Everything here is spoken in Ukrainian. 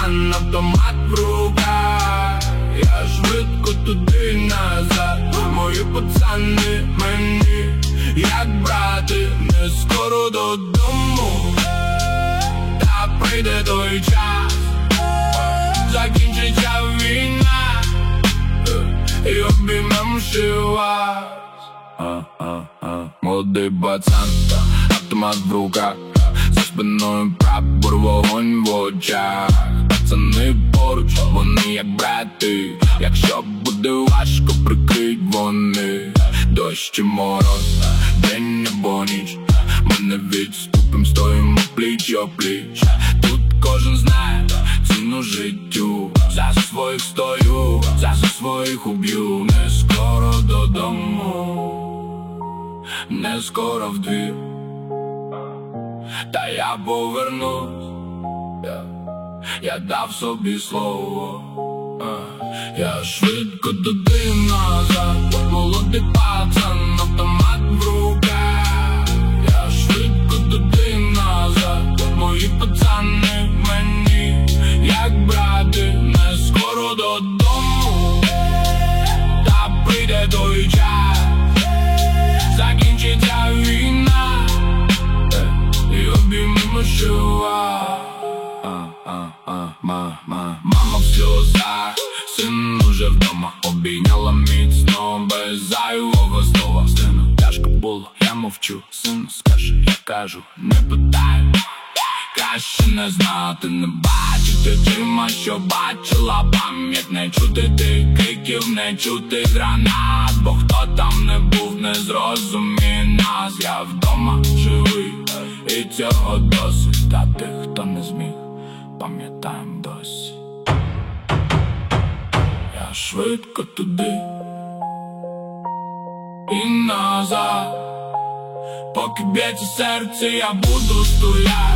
пацан, автомат в руках. Я швидко туди назад. Мої пацани мені як брати, не скоро додому. Та прийде той час, закінчиться війна, і обіймем ще вас. Молодий пацан, автомат в руках, за спиною прапор, вогонь в очах. Пацани поруч, вони як брати. Якщо буде важко, прикриють вони. Дощ чи мороз, день або ніч, ми не відступим, стоїмо пліч-о-пліч. Тут кожен знає ціну життю. За своїх стою, за своїх уб'ю. Не скоро додому, не скоро в двір, та я повернусь. Я дав собі слово. Я швидко туди назад. Молодий пацан, автомат в руках. Я швидко туди назад. Мої пацани мені як брати, не скоро додому. Та прийде той час, закінчиться війна, і обіймемо ще вас. Мама в сльозах, син уже вдома. Обійняла міцно, без зайвого слова. Сину, тяжко було, я мовчу. Сину, скажи, я кажу, не питай. Краще не знати, не бачити чима, що бачила пам'ять. Не чути тих криків, не чути гранат. Бо хто там не був, не зрозуміє нас. Я вдома живий, і цього досить. Та тих, хто не зміг, пам'ятаєм досі. Я швидко туди і назад. Поки б'ється серце, я буду стояти.